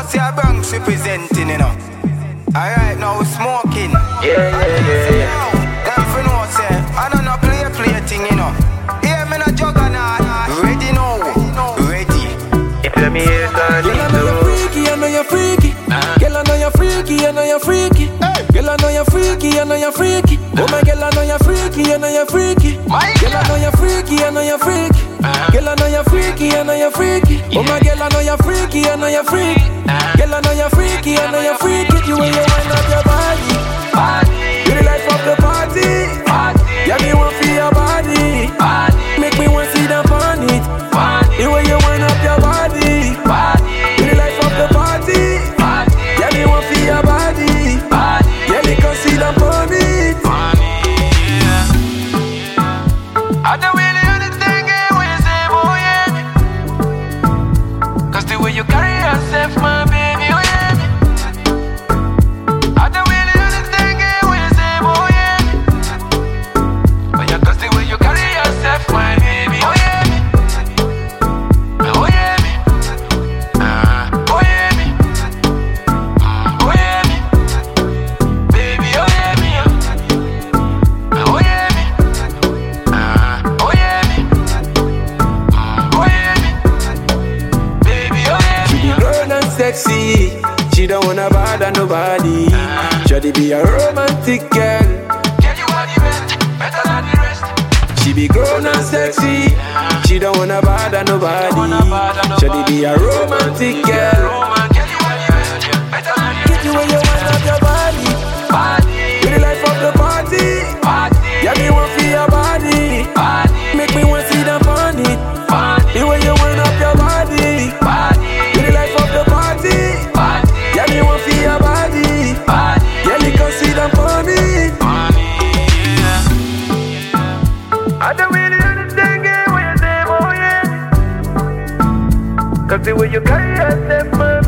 know see a Bronx representing, you know. Alright, now we smoking. Yeah. Them for know say, I don't know play thing, you know. Hear me no juggernaut. Ready now, ready. If let me hear that, Girl, I know you're freaky, I know you're freaky. Girl, I know you're freaky, I know you're freaky. Girl, I know you're freaky, I know you're freaky. Oh my girl, I know you're freaky, I know you're freaky. Girl, I know you're freaky, I know you're freaky. Girl, I know you're freaky, I know you're freaky. Oh my girl, I know you're freaky, I know you're freaky. Girl, I know you're freaky, I know you're freaky. You when you wind up your body, you the life of the party. Yeah, me want feel your body. Make me want see the on it. The way you wind up your body, you the life of the party. Yeah, me want feel your body. Yeah, me can see the on it. I don't really understand what you say, boy, yeah. Cause the way you carry yourself, my baby, oh yeah. I don't really understand what you say, boy, yeah. But yeah, cause the way you carry yourself, my baby, oh yeah. Oh yeah, me. Oh yeah, me. Oh yeah, me. Baby, oh yeah, me. Oh yeah, me. Oh yeah, me. Oh yeah, me. Baby, oh yeah, She be grown and sexy. She don't wanna bother nobody. Shawty be a romantic girl. Girl, you are the best, better than the rest. She be grown and sexy. She don't wanna bother nobody. Shawty be a romantic girl. Girl, you are the best, better than the Get you when you wind up your body. You the life of the party. Yeah, me want feel your body. Make me want see them on it. The way you wind up your body. You the life of the party. Yeah, me want feel your body. Yeah, me can see them on it. I don't really understand what you say, boy, yeah. Cause the way you carry yourself, man.